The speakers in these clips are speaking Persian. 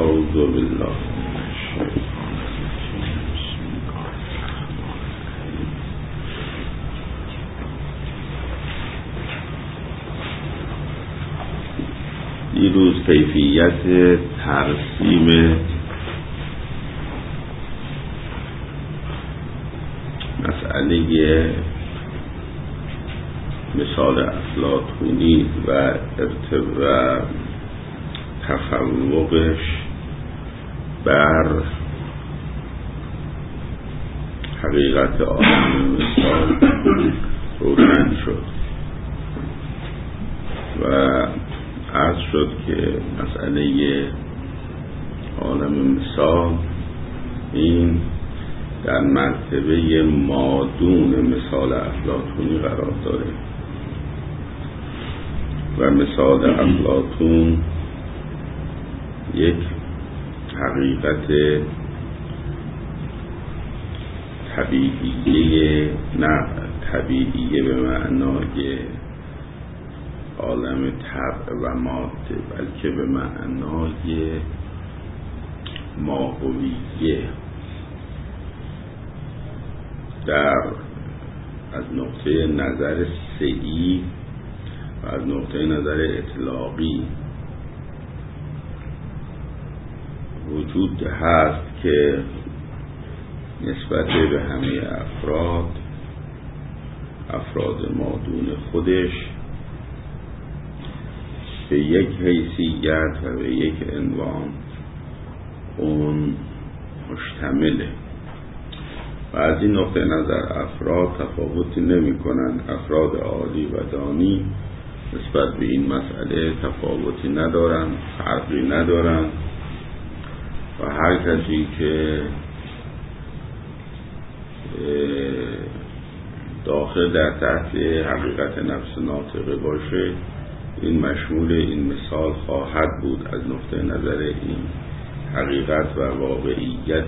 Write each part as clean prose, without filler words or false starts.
اعوذ بالله. دیروز کیفیت ترسیم مسئله مثال افلاطونی و تفوقش بر حقیقت عالم مثال روشن شد و عرض شد که مسئله عالم مثال این در مرتبه مادون مثال افلاطونی قرار داره و مثال افلاطون یک حقیقت طبیعیه، نه طبیعیه به معنای عالم طبع و ماده، بلکه به معنای ماهویه از نقطه نظر سعی و از نقطه نظر اطلاقی وجود هست که نسبت به همه افراد مادون خودش به یک حیثیت و به یک عنوان اون مشتمله و از این نقطه نظر افراد تفاوتی نمی کنند. افراد عالی و دانی نسبت به این مسئله تفاوتی ندارند، فرقی ندارند و هر کسی که داخل در تحت حقیقت نفس ناطقه باشه این مشمول این مثال خواهد بود از نقطه نظر این حقیقت و واقعیت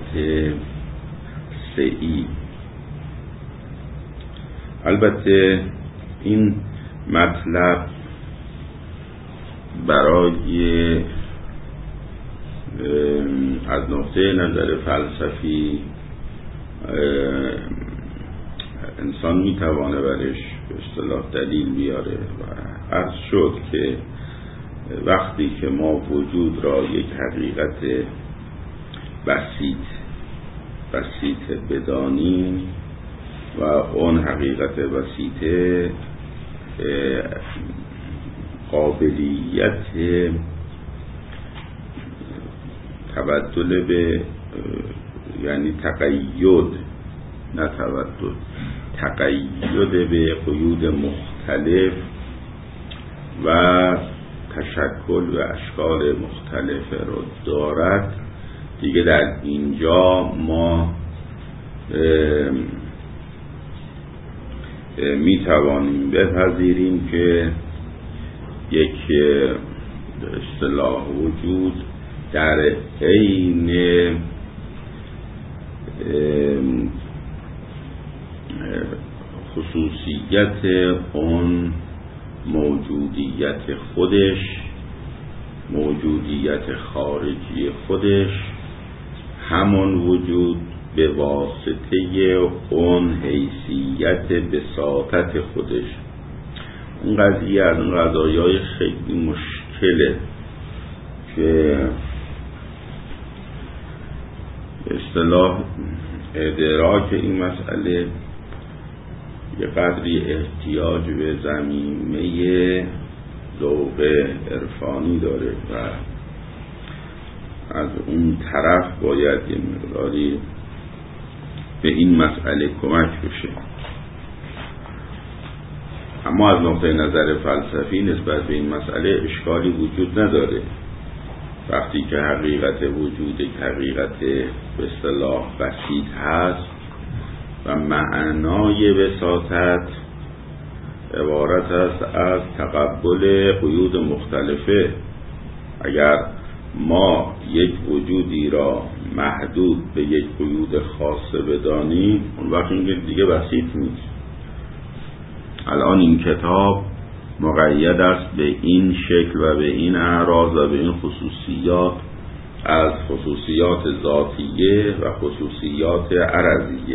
سعی. البته این مطلب برای از نقطه نظر فلسفی انسان میتوانه برش به اصطلاح دلیل بیاره و عرض شد که وقتی که ما وجود را یک حقیقت بسیط بدانیم و اون حقیقت بسیطه قابلیت تبدل به یعنی تقید به قیود مختلف و تشکل و اشکال مختلف رو دارد، دیگه در اینجا ما می توانیم بپذیریم که یک اصطلاح وجود در عین خصوصیت اون موجودیت خودش، موجودیت خارجی خودش، همون وجود به واسطه اون حیثیت بساطت خودش. اون قضیه از اون قضایای خیلی مشکله که اصطلاح ادراک این مسئله یه قدری احتیاج به زمینه ذوق عرفانی داره و از اون طرف باید یه مقداری به این مسئله کمک بشه. اما از نقطه نظر فلسفی نسبت به این مسئله اشکالی وجود نداره. وقتی که حقیقت وجود یک حقیقت به اصطلاح بسیط هست و معنای بساطت عبارت است از تقبل قیود مختلفه. اگر ما یک وجودی را محدود به یک قیود خاصه بدانیم اون وقت دیگه بسیط نیست. الان این کتاب مقید است به این شکل و به این اعراض و به این خصوصیات از خصوصیات ذاتیه و خصوصیات عرضیه.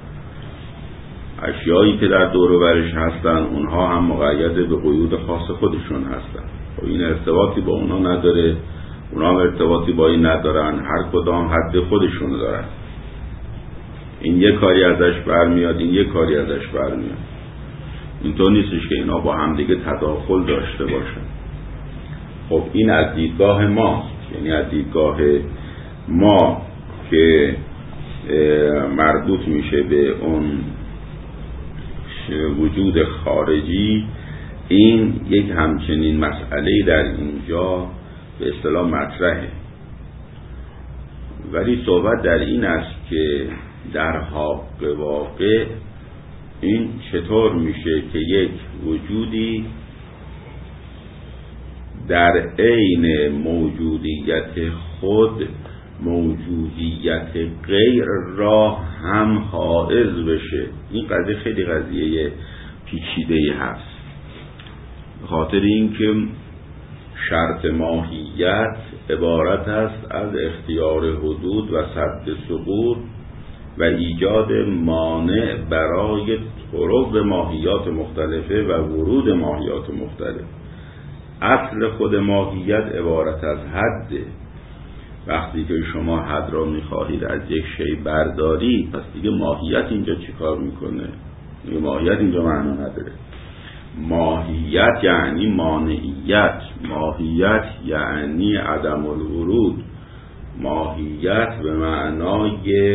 اشیایی که در دور و برش هستن اونها هم مقید به قیود خاص خودشون هستن و این ارتباطی با اونا نداره، اونا هم ارتباطی با این ندارن، هر کدام حد خودشون دارن. این یه کاری ازش برمیاد، این یه کاری ازش برمیاد. اینطور نیستش که اینا با هم دیگه تداخل داشته باشن. خب این از دیدگاه ما، یعنی از دیدگاه ما که مربوط میشه به اون وجود خارجی، این یک همچنین مسئله در اینجا به اصطلاح مطرحه. ولی صحبت در این است که در حق واقع این چطور میشه که یک وجودی در عین موجودیت خود موجودیت غیر را هم حائز بشه. این قضیه خیلی قضیه پیچیده‌ای هست، به خاطر اینکه شرط ماهیت عبارت است از اختیار حدود و سد سقوط و ایجاد مانع برای طرق ماهیات مختلفه و ورود ماهیات مختلف. اصل خود ماهیت عبارت از حده. وقتی که شما حد را میخواهید از یک شی برداری، پس دیگه ماهیت اینجا چی کار میکنه؟ دیگه ماهیت اینجا معنا نداره. ماهیت یعنی مانعیت، ماهیت یعنی عدم الورود، ماهیت به معنای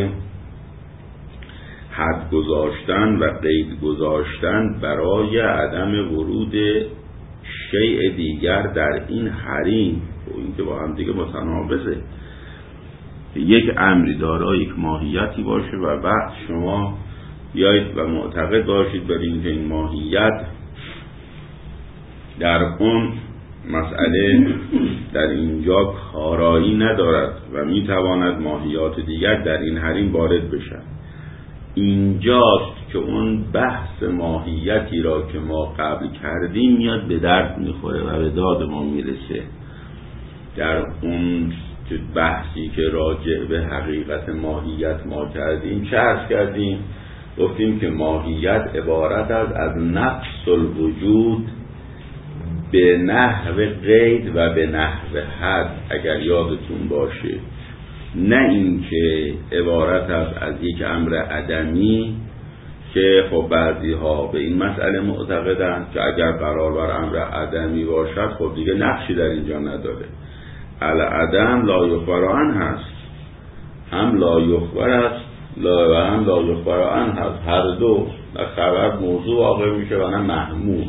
حد گذاشتن و قید گذاشتن برای عدم ورود شیء دیگر در این حریم. و این که با هم دیگه متناقضه. یک امری دارای یک ماهیتی باشه و بعد شما بیایید و معتقد باشید بر اینکه این ماهیت در اون مسئله در اینجا کارایی ندارد و میتواند ماهیات دیگر در این حریم وارد بشن. اینجاست که اون بحث ماهیتی را که ما قبل کردیم میاد به درد میخوره و به داد ما میرسه. در اون بحثی که راجع به حقیقت ماهیت ما کردیم چه عرض کردیم؟ گفتیم که ماهیت عبارت از نفس الوجود به نحو قید و به نحو حد، اگر یادتون باشه. نه اینکه عبارت از یک امر عدمی که خب بعضی ها به این مسئله معتقدند که اگر قرار بر امر عدمی باشد خب دیگه نقشی در اینجا نداره. العدم لا یخبر عنه هست، هم لا یخبر است و هم لا یخبر عنه هست. هر دو خبر موضوع واقع میشه و نه محمول.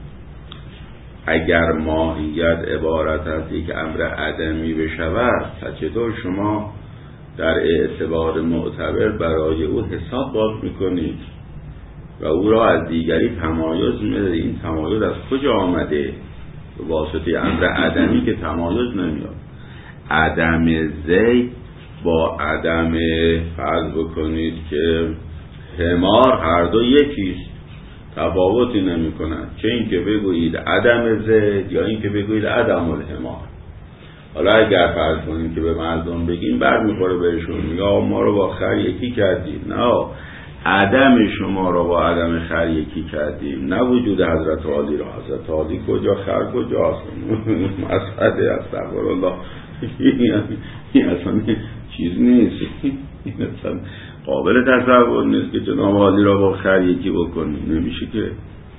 اگر ماهیت عبارت از یک امر عدمی بشود، چطور شما در اعتبار معتبر برای او حساب باز میکنید و او را از دیگری تمایز میده؟ این تمایز از کجا آمده؟ به واسطه امر عدمی که تمایز نمیاد. عدم زید با عدم فرض بکنید که حمار هر دو یکیست، تفاوتی نمی کنند. چه این که بگویید عدم زید یا این که بگویید عدم الحمار. حالا اگر فرض کنید که به مردم بگیم بر میخوره بهشون، میگه ما رو با خر یکی کردیم. نه، عدم شما رو با عدم خر یکی کردیم، نه وجود حضرت عالی را. حضرت عالی کجا، خر کجاست؟ مسئله استغفر الله. این اصلا چیز نیست، این اصلا قابل تصور نیست که جناب عالی را با خر یکی بکنیم. نمیشه که.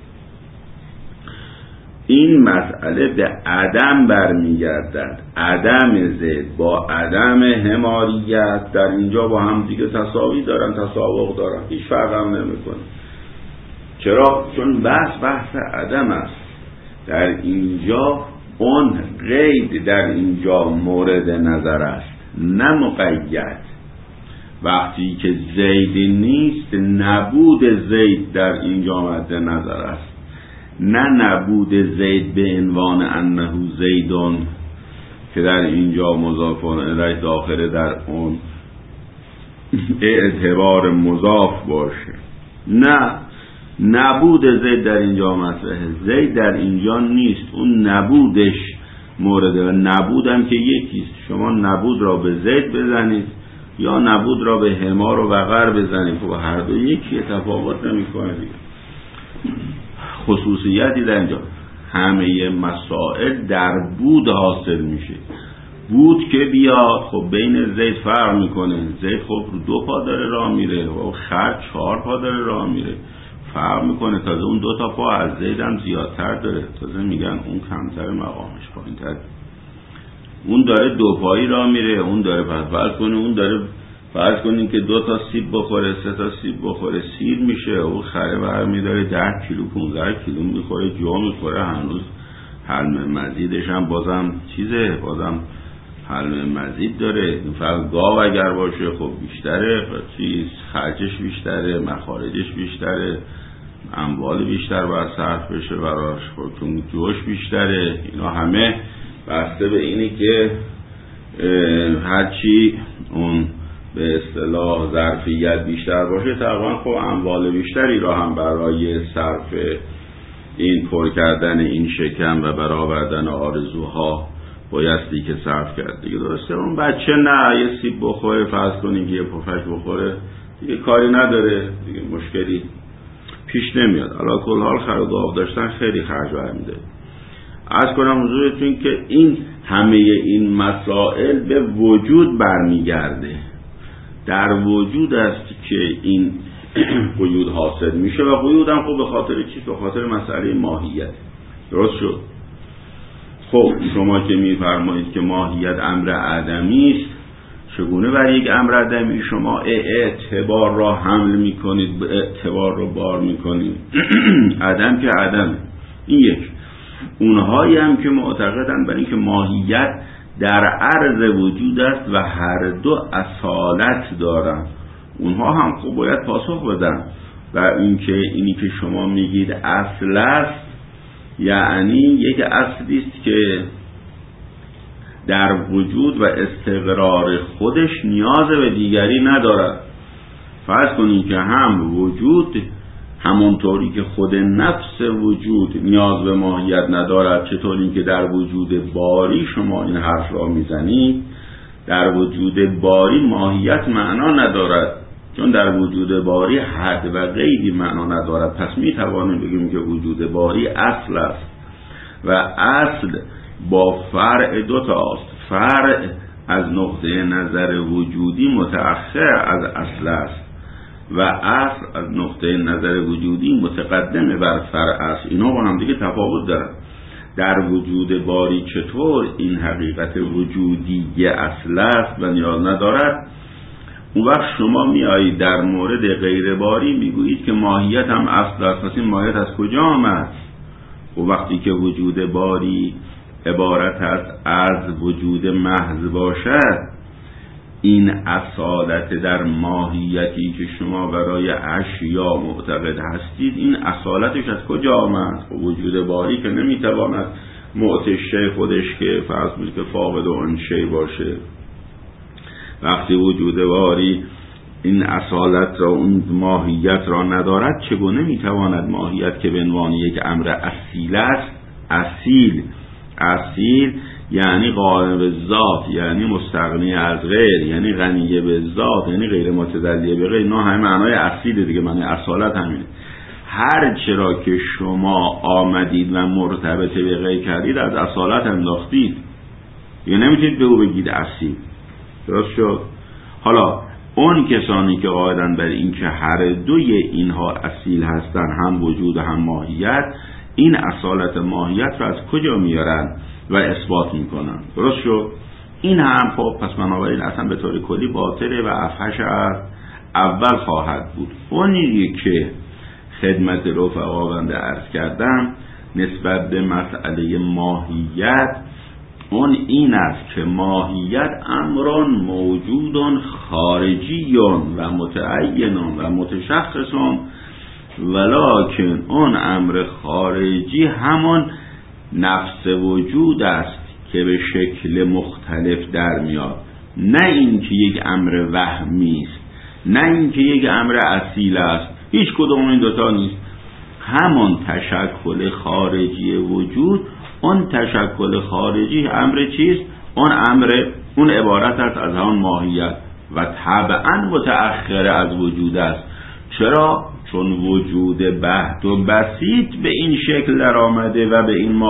این مسئله به عدم برمیگردد. عدم زد با عدم حماریت در اینجا با هم دیگه تساوی دارن، تساوق دارن، هیچ فرق هم نمیکنه. چرا؟ چون بحث عدم است. در اینجا اون قید در اینجا مورد نظر است، نه مقید. وقتی که زید نیست، نبود زید در اینجا مورد نظر است، نه نبود زید به عنوان انه زیدون که در اینجا مضاف الیه داخل در اون اعتبار مضاف باشه. نه، نبود زید در اینجا مطرحه. زید در اینجا نیست، اون نبودش مورد نبودم که یکیست. شما نبود را به زید بزنید یا نبود را به حمار و بقر بزنید و هر دو یکی، تفاوت نمی‌کنه دیگه. خصوصیتی در اینجا همه مسائل در بود حاصل میشه. بود که بیاد خب بین زید فرق میکنه. زید خب 2 پا داره راه میره و خر 4 پا داره راه میره، فرق میکنه. تازه اون 2 تا پا از زید هم زیادتر داره، تازه میگن اون کمتر مقامش پایین‌تر. اون داره 2 پایی راه میره، اون داره فرض کنین که 2 تا سیب بخوره، 3 تا سیب بخوره، سیر میشه. اون خره برمی داره 10 کیلو 15 کیلو میخوره، جا میخوره. هنوز حلم مزیدش هم بازم حلم مزید داره. فقط گاو اگر باشه خب بیشتره، خرجش بیشتره، مخارجش بیشتره، اموال بیشتر باید صرف بشه براش، خب چون جوش بیشتره. اینا همه بسته به اینی که هرچی اون به اصطلاح ظرفیت بیشتر باشه تقریبا خب اموال بیشتری را هم برای صرف این پر کردن این شکم و برآوردن آرزوها بایستی که صرف کرد دیگه. درسته اون بچه نه یه سیب بخوره، فرض کنید که یه پفک بخوره دیگه کاری نداره دیگه، مشکلی پیش نمیاد. علی کل حال خر و گاو داشتن خیلی خرج برمیده. عرض کنم حضورتون که این همه این مسائل به وجود برمیگرده. در وجود است که این وجود حاصل میشه و وجود هم خب به خاطر چی؟ به خاطر مسئله ماهیت. درست شد؟ خب شما که میفرمایید که ماهیت امر عدمی است، چگونه بر یک امر عدمی شما اعتبار را حمل میکنید، به اعتبار را بار میکنید؟ عدم که عدم. این یک. اونهایی هم که معتقدن بر اینکه ماهیت در عرض وجود است و هر دو اصالت دارن، اونها هم خب باید پاسخ بدن. و اینی که شما میگید اصل است، یعنی یک اصلی است که در وجود و استقرار خودش نیاز به دیگری ندارد. فرض کنید که هم وجود همونطوری که خود نفس وجود نیاز به ماهیت ندارد، چطوری که در وجود باری شما این حرف را میزنید، در وجود باری ماهیت معنا ندارد، چون در وجود باری حد و قیدی معنا ندارد. پس میتوانیم بگیم که وجود باری اصل است و اصل با فرع 2 تاست. فرع از نقطه نظر وجودی متأخر از اصل است و اصل از نقطه نظر وجودی متقدم بر فرع است. اینا با هم دیگه تفاوت دارن. در وجود باری چطور این حقیقت وجودی اصل است و نیاز ندارد، اون وقت شما میایید در مورد غیر باری میگویید که ماهیت هم اصل است. پس این ماهیت از کجا آمد؟ و وقتی که وجود باری عبارت است از وجود محض باشد، این اصالت در ماهیتی که شما برای اشیا معتقد هستید، این اصالتش از کجا آمد؟ وجود باری که نمیتواند معتشه خودش که فرض کنید که فاقد اون شی باشه. وقتی وجود باری این اصالت را، اون ماهیت را ندارد، چگونه میتواند ماهیت که به عنوان یک امر اصیل است، اصیل یعنی قائم به ذات، یعنی مستغنی از غیر، یعنی غنی به ذات، یعنی غیر متدلی به غیر. اینا همه معنای اصیل دیگه، معنای اصالت همینه. هر چرا که شما آمدید و مرتبط به غیر کردید از اصالت انداختید، یا نمیتونید به او بگید اصیل. درست شد؟ حالا اون کسانی که قائلن بر این که هر دوی اینها اصیل هستن، هم وجود و هم ماهیت، این اصالت ماهیت را از کجا میارن و اثبات میکنن؟ درست شد؟ این هم خب پس بنابراین اصلا به طور کلی باطله و افحش از اول خواهد بود. اونی که خدمت رفقا بنده عرض کردم نسبت به مسئله ماهیت، اون این است که ماهیت امران موجودون خارجیون و متعینون و متشخصون، ولکن اون امر خارجی همون نفس وجود است که به شکل مختلف در میاد، نه اینکه یک امر وهمی است، نه اینکه یک امر اصیل است. هیچ کدوم این دوتا نیست. همون تشکل خارجی وجود اون تشکل خارجی امر چیست؟ اون عبارت است از همون ماهیت و طبعا متأخر از وجود است. چرا؟ چون وجود بحت و بسیط به این شکل در آمده و به این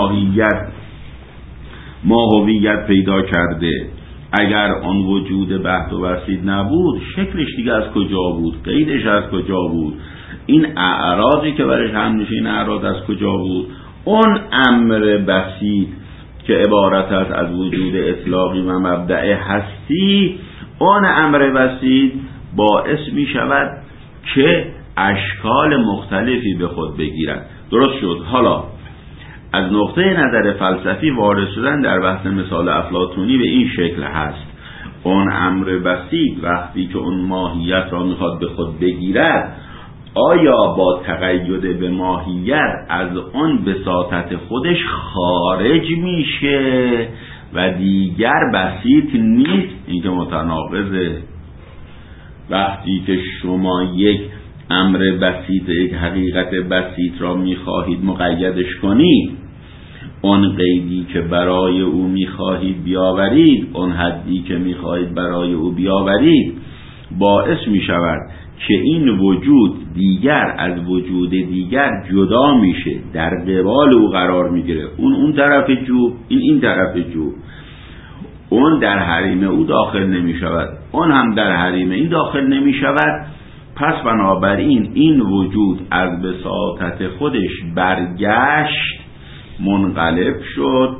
ماهویت پیدا کرده. اگر آن وجود بحت و بسیط نبود، شکلش دیگه از کجا بود؟ قیدش از کجا بود؟ این اعراضی که برش هم میشه، این اعراض از کجا بود؟ اون امر بسیط که عبارت است از وجود اطلاقی و مبدأ هستی، اون امر بسیط باعث می شود که اشکال مختلفی به خود بگیرد. درست شد. حالا از نقطه نظر فلسفی وارد شدن در بحث مثال افلاطونی به این شکل هست: اون امر بسیط وقتی که اون ماهیت را میخواد به خود بگیرد، آیا با تقید به ماهیت از اون بساطت خودش خارج میشه و دیگر بسیط نیست؟ این که متناقضه. وقتی که شما یک امر بسیط، یک حقیقت بسیط را میخواهید مقیدش کنید، اون قیدی که برای او میخواهید بیاورید، اون حدی که میخواهید برای او بیاورید، باعث میشود که این وجود دیگر از وجود دیگر جدا میشه، در قبال او قرار میگیره. اون طرف جو، این طرف جو. اون در حریم او داخل نمیشود، اون هم در حریم این داخل نمیشود. پس بنابراین این وجود از بساطت خودش برگشت، منقلب شد،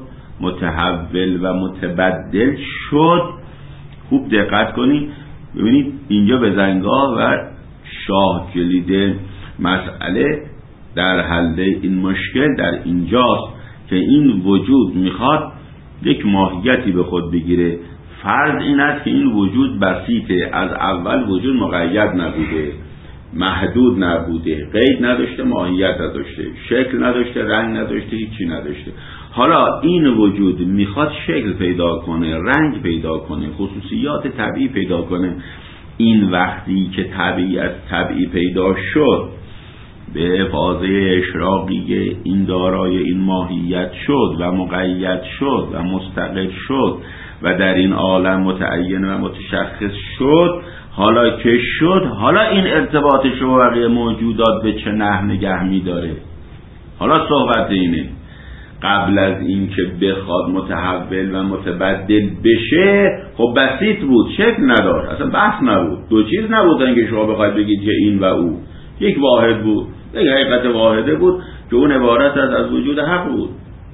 متحول و متبدل شد. خوب دقت کنید، ببینید اینجا بزنگاه و شاه کلید مسئله در حل این مشکل در اینجاست که این وجود میخواد یک ماهیتی به خود بگیره. فرض این است که این وجود بسیطه، از اول وجود مقید نبوده، محدود نبوده، قید نداشته، ماهیت نداشته، شکل نداشته، رنگ نداشته، هیچی نداشته. حالا این وجود میخواد شکل پیدا کنه، رنگ پیدا کنه، خصوصیات طبیعی پیدا کنه. این وقتی که طبیعی پیدا شد، به فازه اشراقی این دارای این ماهیت شد و مقید شد و مستقل شد و در این عالم متعین و متشخص شد. حالا که شد، حالا این ارتباطش و بقیه موجودات به چه نحو نگه می‌داره؟ حالا صحبت اینه. قبل از این که بخواد متحول و متبدل بشه، خب بسیط بود، شکل نداشت، اصلا بحث نبود، دو چیز نبودن که شما بخواید بگید که این و او. یک واحد بود، یک حقیقت واحده بود که اون عبارت از وجود حق بود،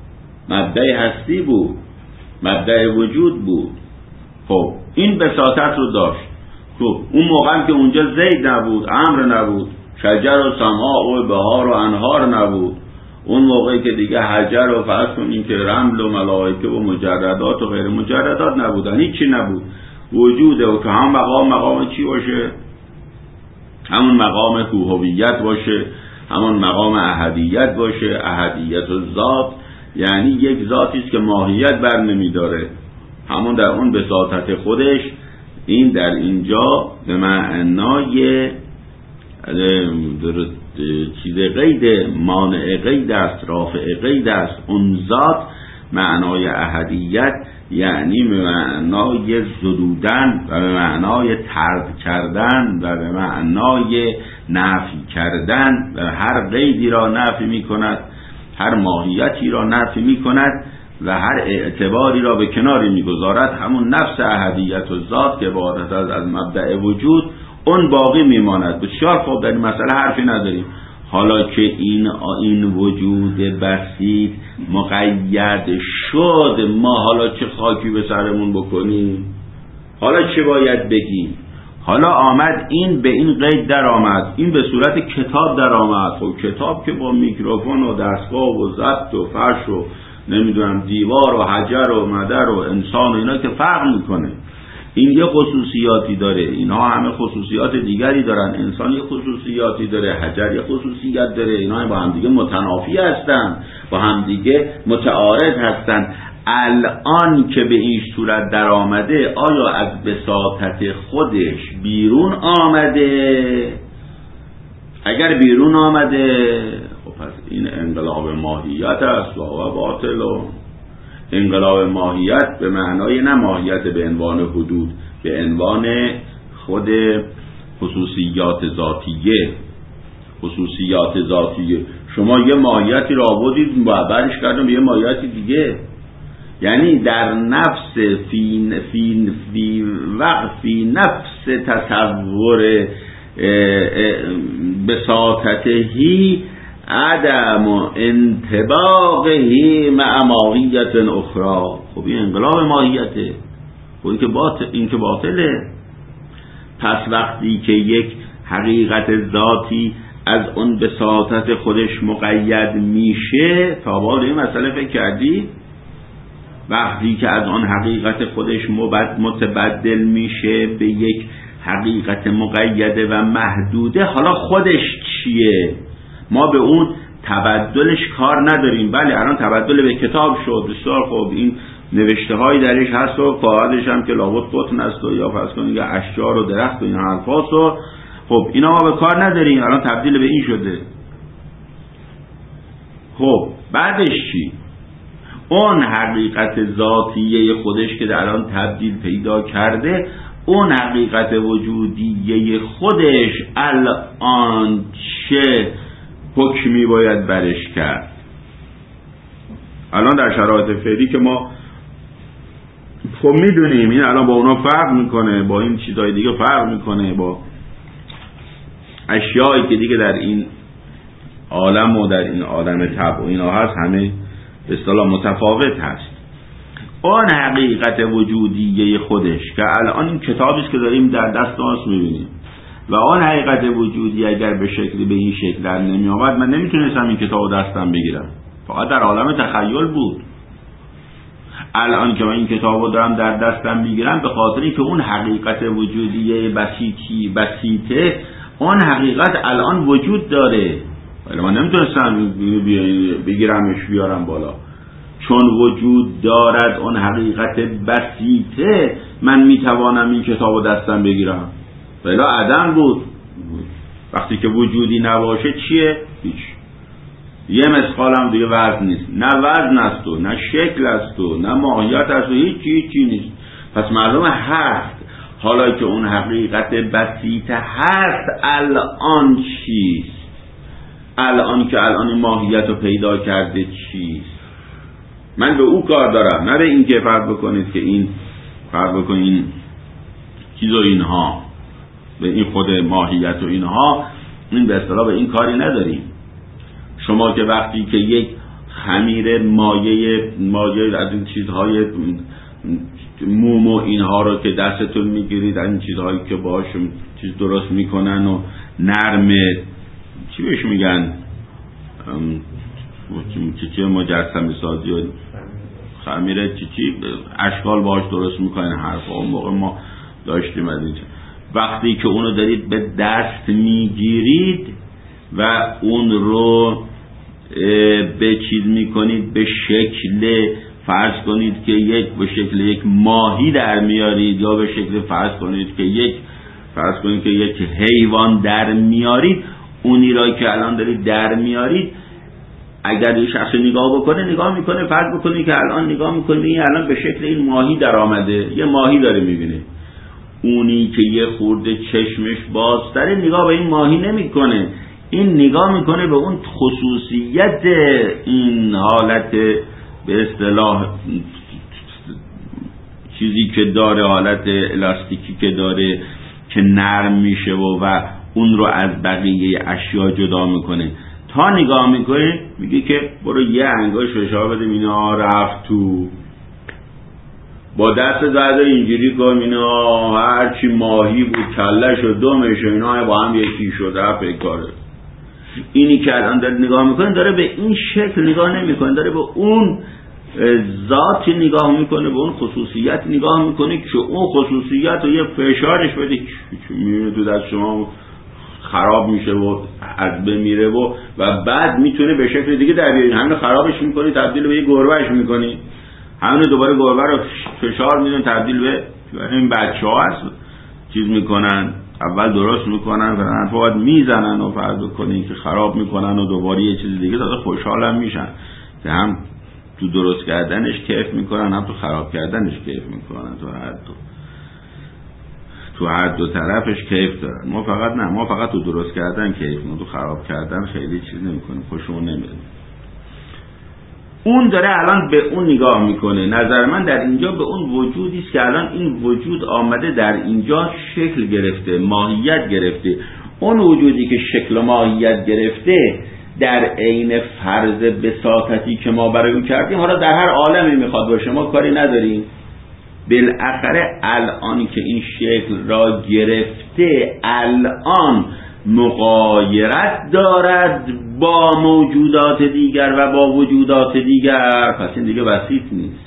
مبدأ هستی بود، مبدأ وجود بود. خب این بساطت رو داشت. خب اون موقع که اونجا زید نبود، امر نبود، شجر و سماع و بهار و انهار نبود، اون موقعی که دیگه حجر و فرض کنیم که رمل و ملائکه و مجردات و غیر مجردات نبودن، هیچی نبود. وجوده و که هم مقام چی باشه؟ همون مقام هویت باشه، همون مقام احدیت باشه. احدیت و ذات یعنی یک ذاتی است که ماهیت بر نمیداره، همون در اون بساطت خودش. این در اینجا به معنای چیز قید، مانع قید است، رافع قید است. اون ذات معنای احدیت یعنی به معنای زدودن و به معنای طرد کردن و به معنای نفی کردن، و هر قیدی را نفی می کند، هر ماهیتی را نفی می کند و هر اعتباری را به کناری می گذارد. همون نفس احدیت و ذات که عبارت از مبدأ وجود، اون باقی می ماند. بسیار خوب، در این مسئله حرفی نداریم. حالا که این وجود بسیط مقید شد، ما حالا چه خاکی به سرمون بکنیم؟ حالا چه باید بگیم؟ حالا آمد این به این قید در آمد، این به صورت کتاب در آمد. خب کتاب که با میکروفون و دستگاه و ضبط و فرش و نمیدونم دیوار و حجر و مدر و انسان و اینا که فرق میکنه. این یه خصوصیاتی داره، اینها همه خصوصیات دیگری دارن. انسان یه خصوصیاتی داره، حجر یه خصوصیت داره. اینا با هم دیگه متنافی هستن، با هم دیگه متعارض هستن. الان که به این صورت در آمده، آیا از بساطت خودش بیرون آمده؟ اگر بیرون آمده، خب پس این انقلاب ماهیت است و باطل. انقلاب ماهیت به معنای نه ماهیت به عنوان حدود، به عنوان خود خصوصیات ذاتیه. شما یه ماهیتی را آوردید و برش کردم به یه ماهیتی دیگه، یعنی در نفس فی نفس تصور بساطتهی عدم انطباقهی مع ماهیت اخرى. خب این انقلاب ماهیته، خب این که باطله. پس وقتی که یک حقیقت ذاتی از اون بساطت خودش مقید میشه، تا بالا این مسئله فکر کردی؟ وقتی که از آن حقیقت خودش متبدل میشه به یک حقیقت مقیده و محدوده، حالا خودش چیه؟ ما به اون تبدلش کار نداریم. بله الان تبدل به کتاب شد، بسیار خوب، این نوشته هایی درش هست و قاعدش هم که لابد قطن است و یا فرض کنید اشجار و درخت و این حرفاست و خب اینا ما به کار نداریم، الان تبدیل به این شده. خب بعدش چی؟ اون حقیقت ذاتیه خودش که در الان تبدیل پیدا کرده، اون حقیقت وجودیه خودش الان چه حکمی باید برش کرد؟ الان در شرایط فعلی که ما خب میدونیم این الان با اونا فرق میکنه، با این چیزای دیگه فرق میکنه، با اشیایی که دیگه در این عالم و در این عالم طبع و اینا هست همه به اصطلاح متفاوت هست. اون حقیقت وجودیه خودش که الان این کتابیست که داریم در دست ماست میبینیم و اون حقیقت وجودی اگر به شکلی به این شکل در نمی آمد من نمیتونستم این کتاب دستم بگیرم، فقط در عالم تخیل بود. الان که من این کتاب دارم در دستم میگیرم به خاطر اینکه اون حقیقت وجودیه بسیطه اون حقیقت الان وجود داره، ولی من نمیتونستم بگیرمش بیارم بالا. چون وجود دارد اون حقیقت بسیطه من میتوانم این کتاب دستم بگیرم، ولی عدم بود. وقتی که وجودی نباشه چیه؟ هیچ. یه مثقال هم دیگه وزن نیست، نه وزن است و نه شکل است و نه ماهیت است و هیچی نیست. پس معلومه هست. حالا که اون حقیقت بسیطه هست الان چیست؟ الان که الان ماهیت رو پیدا کرده چیست؟ من به او کار دارم، نه به این که فرض بکنید که این فرض بکنید چیز و اینها، به این خود ماهیت و اینها، این به اصطلاح به این کاری نداریم. شما که وقتی که یک خمیر مایه از این چیزهای موم و اینها رو که دستتون میگیرید، این چیزهایی که باهاشون چیز درست میکنن و نرمه، چی بهش میگن، چی مجسمه سازی و خمیر چی اشکال باهاش درست میکنن حرفا، اون موقع ما داشتیم از اینجا. وقتی که اونو دارید به دست میگیرید و اون رو به چیز میکنید، به شکل فرض کنید که به شکل یک ماهی در میارید، یا به شکل فرض کنید که یک حیوان در میارید، اونی را که الان دارید در میارید اگر یه شخص نگاه میکنه فرض بکنید که الان نگاه میکنه این الان به شکل این ماهی در آمده، یه ماهی داره میبینه. اونی که یه خورده چشمش بازتره نگاه به این ماهی نمیکنه، این نگاه میکنه به اون خصوصیت این حالت به اصطلاح چیزی که داره، حالت الاستیکی که داره که نرم میشه و اون رو از بقیه اشیا جدا میکنه. تا نگاه میکنه میگه که برو یه انگاش فشار بده، اینا رفت تو، با دست زده اینجوری کن، اینا هرچی ماهی بود کلش و دمش و اینا با هم یکی شد، رفت کاره. اینی که الان داره نگاه میکنه داره به این شکل نگاه نمیکنه، داره به اون ذات نگاه میکنه، به اون خصوصیت نگاه میکنه که اون خصوصیت رو یه فشارش بده میبینه تو دست شما خراب میشه و از بین میره و بعد میتونه به شکل دیگه در بیارید. همین خرابش میکنی تبدیل به یه گربهش میکنی، همین دوباره گربه رو فشار میدن تبدیل به این بچه ها هست چیز میکنن، اول درست میکنن و بعد میزنن و فرض کنین که خراب میکنن و دوباره یه چیز دیگه، تازه خوشحالم میشن که هم تو درست کردنش کیف میکنن هم تو خراب کردنش کیف میکنن. تو هر دو طرفش کیف دارن. ما فقط تو درست کردن کیف میکنیم، تو خراب کردن خیلی چیز نمیکنیم، خوشمون نمیاد. اون داره الان به اون نگاه میکنه. نظر من در اینجا به اون وجودی است که الان این وجود آمده در اینجا شکل گرفته، ماهیت گرفته. اون وجودی که شکل و ماهیت گرفته در عین فرض بساطتی که ما برای اون کردیم، حالا در هر عالمی میخواد باشه ما کاری نداریم. بالاخره الان که این شکل را گرفته، الان مغایرت دارد با موجودات دیگر و با وجودات دیگر. پس این دیگه بسیط نیست.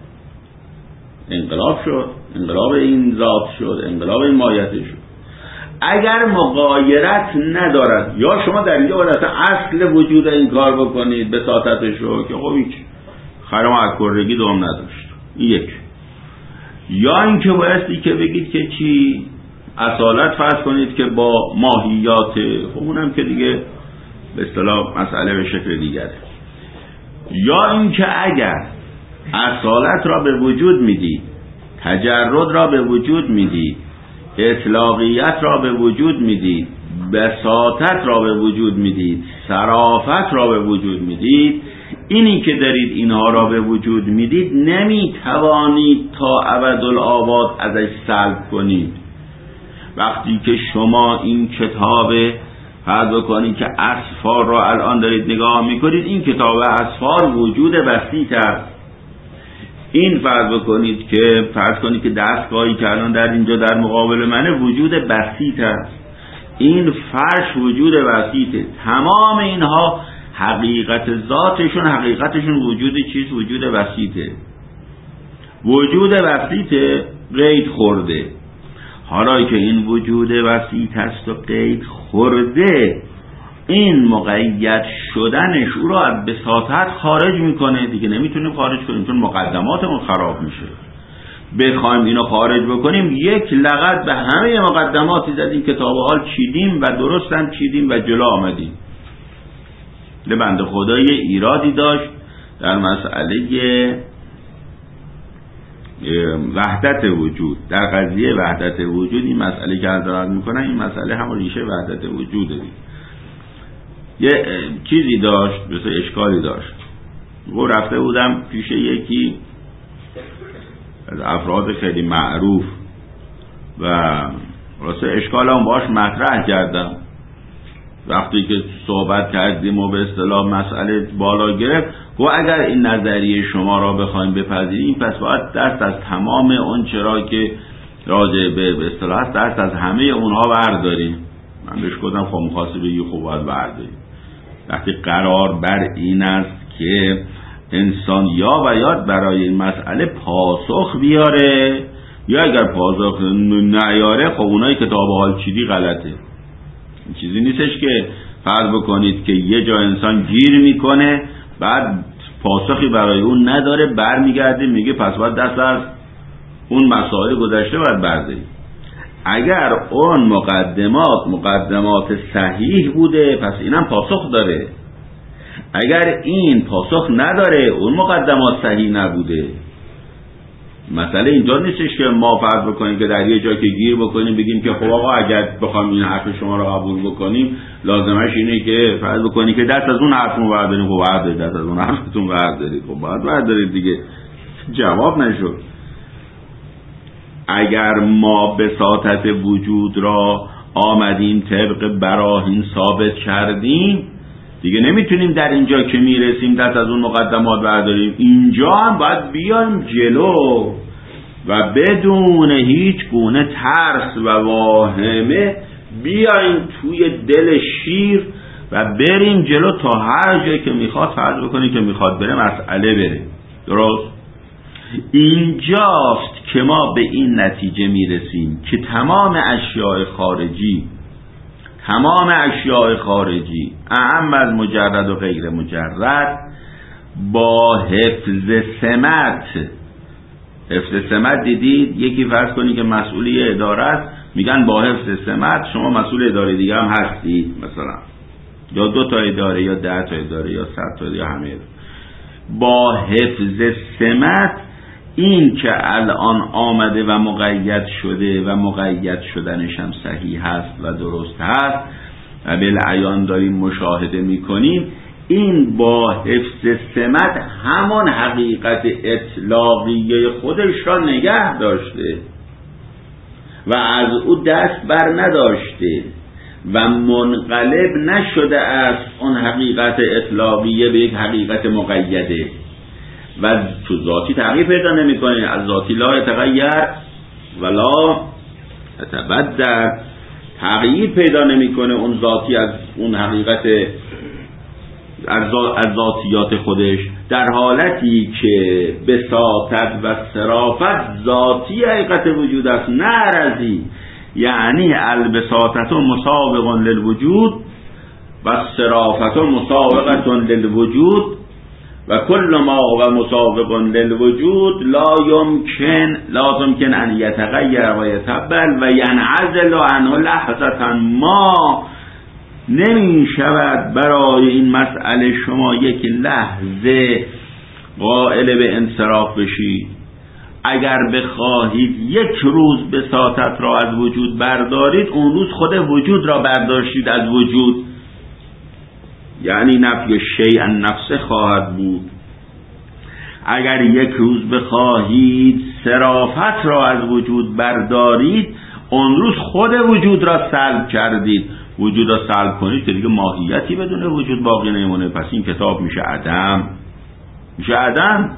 انقلاب شد، انقلاب این ذات شد، انقلاب این ماهیت شد. اگر مغایرت ندارد، یا شما در اینجا باید اصل وجود این کار بکنید بساطتش رو که خب هیچ خرم از کرگی دوم نداشت، این یک. یا اینکه بایستی که بگید که چی اصالت فرض کنید که با ماهیات، خب اونم که دیگه به اصطلاح مسئله به شکل دیگره. یا اینکه اگر اصالت را به وجود میدید، تجرد را به وجود میدید، اطلاقیت را به وجود میدید، بساطت را به وجود میدید، صرافت را به وجود میدید، اینی که دارید اینها را به وجود میدید نمیتوانید تا ابدالآباد ازش سلب کنید. وقتی که شما این کتاب فرض بکنید که اسفار را الان دارید نگاه میکنید، این کتاب اسفار وجود بسیط است. این فرض بکنید که دستگاهی که الان در اینجا در مقابل منه وجود بسیط است. این فرش وجود بسیطه. تمام اینها حقیقت ذاتشون وجود چیز؟ وجود بسیطه. وجود بسیطه قید خورده. حالا که این وجود بسیط است و قید خورده، این مقید شدنش او را از بساطت خارج میکنه. دیگه نمیتونیم خارج کنیم چون مقدماتمون خراب میشه. بخوایم اینو خارج بکنیم یک لغت به همه مقدماتی زدیم که تا به حال چیدیم و درست هم چیدیم و جلو آمدیم. بنده خدای ایرادی داشت در مسئله وحدت وجود. در قضیه وحدت وجود این مسئله که حضرت میکنن، این مسئله همون ریشه وحدت وجوده. یه چیزی داشت، مثل اشکالی داشت. رفته بودم پیش یکی از افراد خیلی معروف و راسته اشکال هم باش مطرح کردم. وقتی که صحبت کردیم و به اصطلاح مسئله بالا گرفت، و اگر این نظریه شما را بخوایم بپذیریم پس باید دست از تمام اون چرا که راجع به اصطلاح است دست از همه اونها برداریم. من بهش گفتم خب مخواستي بگی خب باید برداریم. وقتی قرار بر این است که انسان یا باید برای این مسئله پاسخ بیاره، یا اگر پاسخ نیاره خب اونایی که تا به حال چیدی غلطه. این چیزی نیستش که فرض بکنید که یه جا انسان گیر میکنه بعد پاسخی برای اون نداره، برمیگرده میگه پس باید دست از اون مسائل گذشته باید برداریم. اگر اون مقدمات صحیح بوده پس اینم پاسخ داره. اگر این پاسخ نداره اون مقدمات صحیح نبوده. مسئله اینجا نیستش که ما فرض بکنیم که در یه جا که گیر بکنیم بگیم که خب آقا اگر بخوام این حرف شما رو قبول بکنیم لازمش اینه که فرض بکنیم که دست از اون حرفمون برداریم. خب بردارید، دست از اون حرفتون بردارید. خب باید بردارید دیگه. جواب نشد. اگر ما بساطت وجود را آمدیم طبق براهین ثابت کردیم، دیگه نمیتونیم در اینجا که میرسیم دست از اون مقدمات برداریم. اینجا هم باید بیایم جلو و بدون هیچ گونه ترس و واهمه بیایم توی دل شیر و بریم جلو تا هر جایی که میخواد فرض بکنیم که میخواد بره مسئله بره. درست؟ اینجاست که ما به این نتیجه میرسیم که تمام اشیاء خارجی اعم از مجرد و غیر مجرد با حفظ سمت دیدید، یکی فرض کنید که مسئولی اداره است میگن با حفظ سمت شما مسئول اداره دیگه هم هستید، مثلا یا 2 تا اداره یا 10 تا اداره یا 100 تا یا همه. با حفظ سمت این که الان آمده و مقید شده و مقید شدنش هم صحیح هست و درست هست و بالعیان داریم مشاهده میکنیم، این با حفظ سمت همان حقیقت اطلاقیه خودش را نگه داشته و از او دست بر نداشته و منقلب نشده است اون حقیقت اطلاقیه به یک حقیقت مقیده و تو ذاتی تغییر پیدا نمی‌کنه. از ذاتی لا یتغیر ولا یتبدل، تغییر پیدا نمی‌کنه اون ذاتی از اون حقیقت از ذاتیات خودش، در حالتی که بساطت و صرافت ذاتی حقیقت وجود است نه عرضی. یعنی البساطت مسابق للوجود و صرافت مسابقة للوجود و کل ما هو مسابق للوجود لا يمكن ان يتغير و يتبدل و ينعزل عنه لحظة ما. نمی شود برای این مسئله شما یک لحظه قائل به انصراف بشید. اگر بخواهید یک روز بساطت را از وجود بردارید، اون روز خود وجود را برداشتید از وجود، یعنی نفی شیء عن نفسه خواهد بود. اگر یک روز بخواهید صرافت را از وجود بردارید، اون روز خود وجود را سلب کردید. وجود را سلب کنید که دیگه ماهیتی بدون وجود باقی نمیمونه. پس این کتاب میشه عدم، میشه عدم.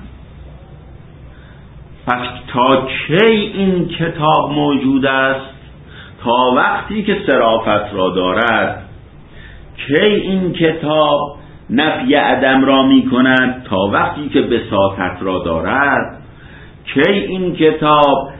پس تا کی این کتاب موجود است؟ تا وقتی که صرافت را دارد. کی این کتاب نفی عدم را می کند؟ تا وقتی که بساطت را دارد. کی این کتاب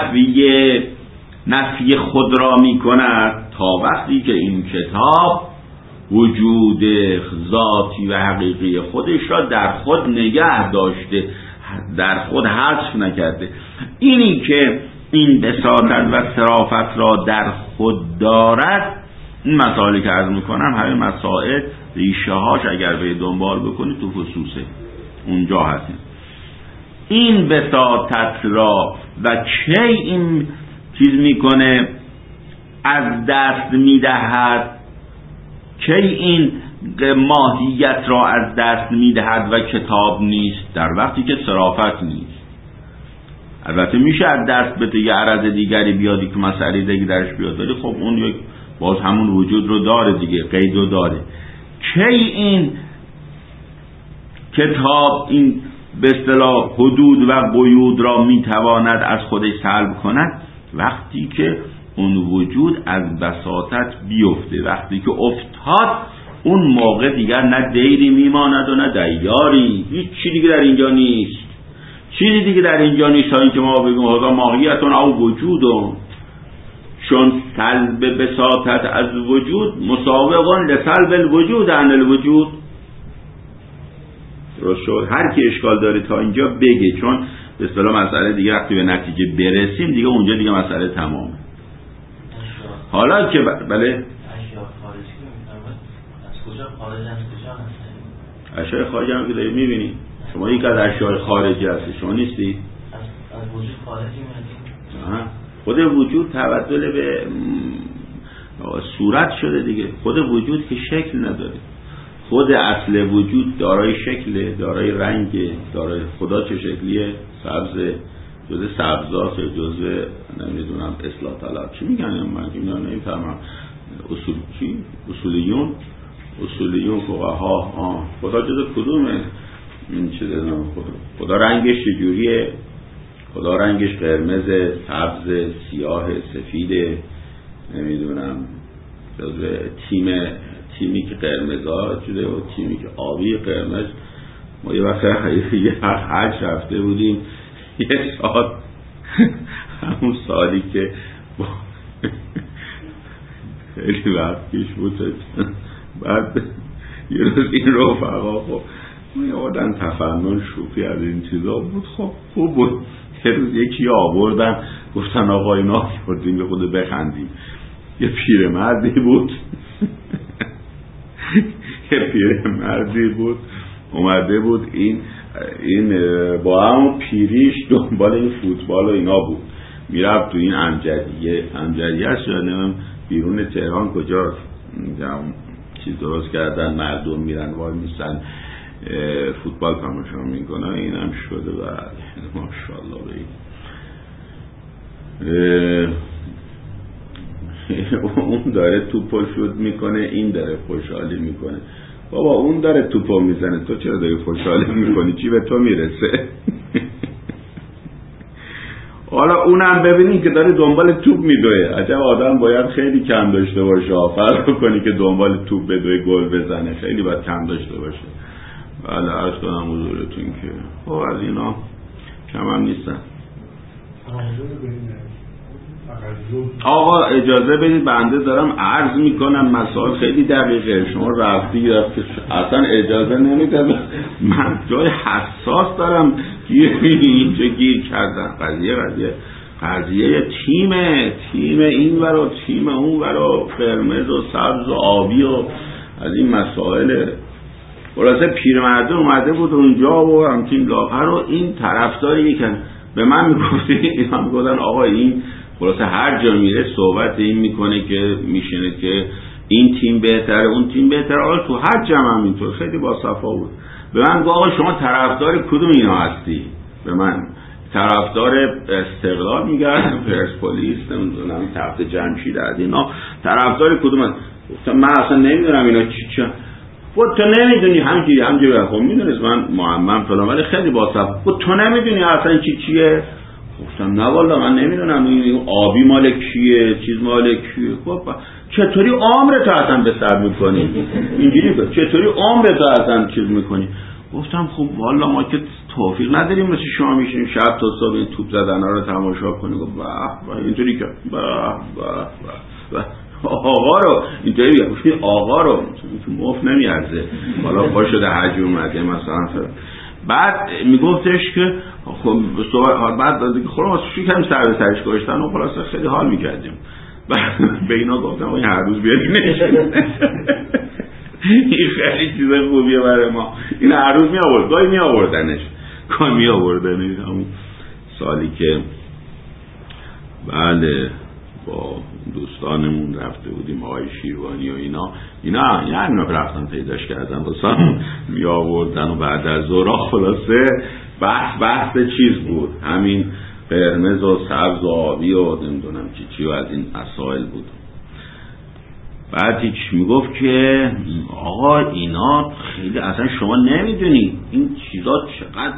نفی خود را می کند؟ تا وقتی که این کتاب وجود ذاتی و حقیقی خودش را در خود نگه داشته، در خود حذف نکرده. اینی که این بساطت و صرافت را در خود دارد، این مسائلی که عرض میکنم همه مسائل ریشه هاش اگر به دنبال بکنید تو خصوصه اونجا هستیم. این بساطت را و کی این چیز میکنه از دست میدهد، کی این ماهیت را از دست میدهد و کتاب نیست؟ در وقتی که صرافت نیست. البته میشه از دست بده یه عرض دیگری بیادی که مسئله دیگه درش بیاد، ولی خب اون یک باز همون وجود رو داره دیگه، قید رو داره. کی این کتاب این به اصطلاح حدود و قیود را میتواند از خودش سلب کند؟ وقتی که اون وجود از بساطت بیفته. وقتی که افتاد اون موقع دیگر نه دیری میماند و نه دیاری. هیچ چیزی دیگه در اینجا نیست. چیزی دیگه در اینجا نیست تا اینکه ما بگیم هذا ماهیتون او وجودون. چون سلب بساطت از وجود مسابقون لسلب الوجود عن الوجود. درست شد؟ هر کی اشکال داره تا اینجا بگه، چون به اصطلاح مسئله دیگه وقتی به نتیجه برسیم دیگه اونجا دیگه مسئله تمامه. حالا که بله اشیاء خارجی از کجا خارج از کجا هستن؟ اشیاء خارجی هم که دارید میبینید شما، یک از اشیاء خارجی هستی، شما نیستی؟ از وجود خارجی میادیم. خود وجود تبدل به صورت شده دیگه. خود وجود که شکل نداره. خود اصل وجود دارای شکل، دارای رنگ، دارای خدا چه شکلیه؟ سبز، جزء سبزات، جزء نمیدونم اصلاح طلب چی میگن، من نمیفهمم. اصول چی؟ اصولیون فقها. خدا جزء کدومه؟ این چه دارم خدا رنگش چجوریه؟ خدا رنگش قرمز، سبز، سیاه، سفید، نمیدونم جزء تیمی که قرمزا شده و تیمی که آبی قرمز. ما یه وقت حج رفته بودیم، یه سال همون سالی که خیلی وقت پیش بود، بعد یه روز این رفقا خب یه آدم تفنن شوخی از این چیزا بود، خب خوب بود. یه روز یکی آوردن گفتن آقا اینا بردیم به خود بخندیم. یه پیرمردی بود اومده بود این با هم پیریش دنبال این فوتبال و اینا بود، میرفت تو این امجدیه هست یا نمیم بیرون تهران کجاست چیز درست کردن، مردم میرن وای میستن فوتبال تماشا میکنن. این هم شده و ماشاءالله اون داره توپو شوت میکنه، این داره خوشحالی میکنه. بابا اون داره توپو میزنه، تو چرا داری خوشحالی میکنی؟ چی به تو میرسه؟ حالا اونم ببینین که داره دنبال توپ میدوه. عجب آدم باید خیلی کم داشته باشه، فرق کنی که دنبال توپ بدوه گل بزنه، خیلی باید کم داشته باشه. بله عرض کنم حضورتون که خب از اینا کم هم نیستن. آقا اجازه بدید بنده دارم عرض میکنم، مسائل خیلی دقیقه، شما رفتی اصلا اجازه نمیده. من جای حساس دارم اینجا گیر کردن. قضیه تیم این ورا تیم اون ورا، قرمز و سبز و آبی و از این مسائل. خلاصه پیرمرده اومده بود اونجا و همچین لاغر و این طرفداری میکن به من میگفتی، اینا میگفتن آقا این خلاصه هر جا میره صحبت این میکنه که میشینه که این تیم بهتره اون تیم بهتره. آقا تو هر جمع هم اینطور خیلی با صفا بود. به من گفت آقا شما طرفدار کدوم اینا هستی؟ به من طرفدار استقلال میگن، پرسپولیس، نمیدونم تخت جمشید، از اینا طرفدار کدوم هست؟ گفتم من اصلا نمیدونم اینا چی خود تو نمیدونی. همجوری خب میدونست من معمم فلان، ولی خیلی با صفا. خود تو نمیدونی اصلا چیه؟ گفتم نه والا من نمیدونم این آبی مال کیه، چیز مال کیه. خب چطوری عمرت اصلا به سر میکنی؟ اینجوری چطوری عمرت اصلا چیز میکنی؟ گفتم خب والا ما که توفیق نداریم مثل شما میشیم شب تا صبح این توپ زدن‌ها رو تماشا کنیم. گفت به اینطوری که به آقا رو اینطوری بگم آقا رو تو مفت نمیارزه، حالا پا شده حج اومده مثلا. بعد میگفتش که خب بعد دیگه خلاص شکم سر به سرش گذاشتن و خلاص خیلی حال میکردیم. به اینا گفتم این هر روز بیارینش این خیلی چیز خوبیه برای ما، این هر روز می آورد، گاهی می آوردنش همون سالی که بله با دوستانمون رفته بودیم آقای شیروانی و اینا یعنی رفتن پیداش کردن واسه می آوردن و بعد از ظهر خلاصه بحث چیز بود، همین قرمز و سبز و آبی و نمیدونم چی و از این مسائل بود. بعد هیچ میگفت که آقا اینا خیلی اصلا شما نمیدونی این چیزا چقدر